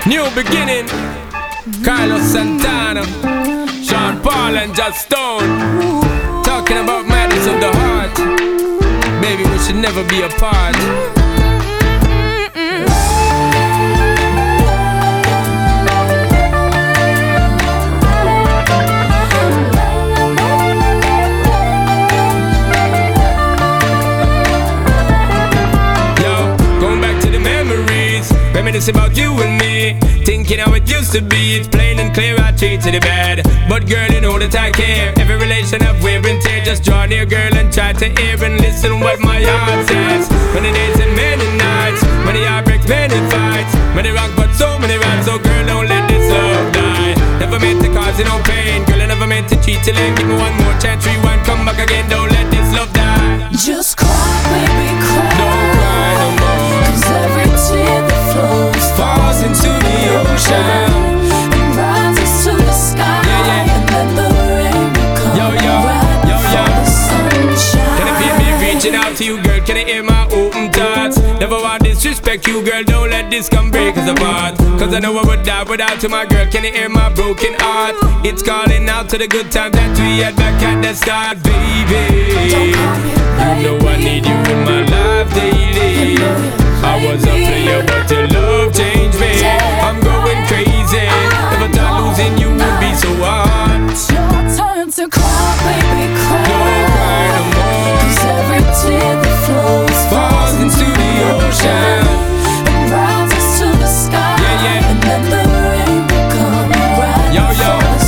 New beginning. Carlos Santana, Sean Paul and Just Stone. Talking about matters of the heart. Baby, we should never be apart. Reminisce about you and me, thinking how it used to be. It's plain and clear I treated it bad, but girl, you know that I care. Every relation I've wear and tear. Just draw near, girl, and try to hear and listen what my heart says. Many days and many nights, many heartbreaks, many fights, many wrongs but so many rights. So girl, don't let this love die. Never meant to cause you no pain, girl, I never meant to cheat till then. Give me one more chance, rewind, come back again. Don't let this love die. Just cry, baby, cry. Don't cry no more, 'cause every tear that flows falls into the ocean and rises to the sky. And then the rain will come right for the sunshine. Can you feel me reaching out to you, girl? Can you hear my open thoughts? Never want disrespect you, girl. Don't let this come break us apart. 'Cause I know I would die without you, my girl. Can you hear my broken heart? It's calling out to the good times that we had back at the start, baby. You know I need you in my life daily. I was a player, but your love changed me. I'm going crazy. Never thought losing you would be so hard. It's your turn to cry, baby, cry. Don't cry no more, 'cause every tear that flows falls into the ocean and rises to the sky. And then the rain will come right for the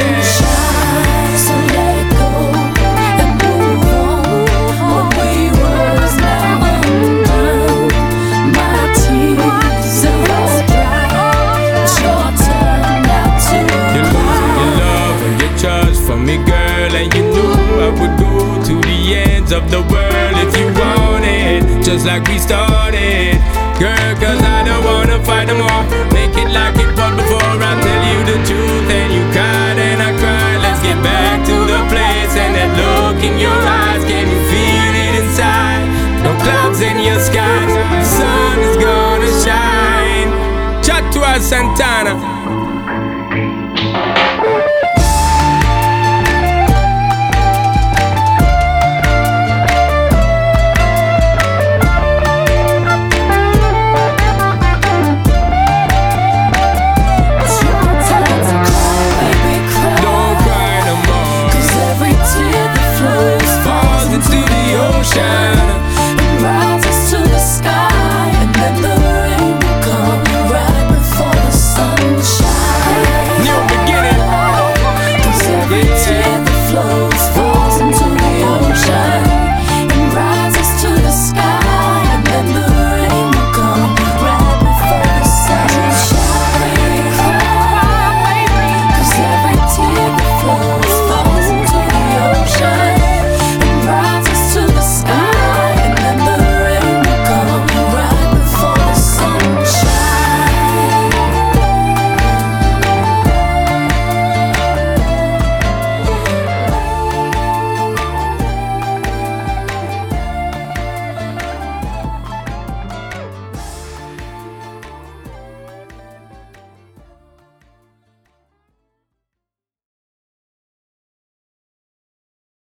sunshine. So let it go and move on. What we were is now undone. My tears are all dry. It's your turn now to you lose your love and your trust for me, girl. And you knew I would go to the ends of the world if you want it, just like we started, girl. 'Cause I don't wanna fight no more. Make it like it was before. I tell you the truth and you cried and I cried. Let's get back to the place and that look in your eyes. Can you feel it inside? No clouds in your sky, the sun is gonna shine. Chat to us and time.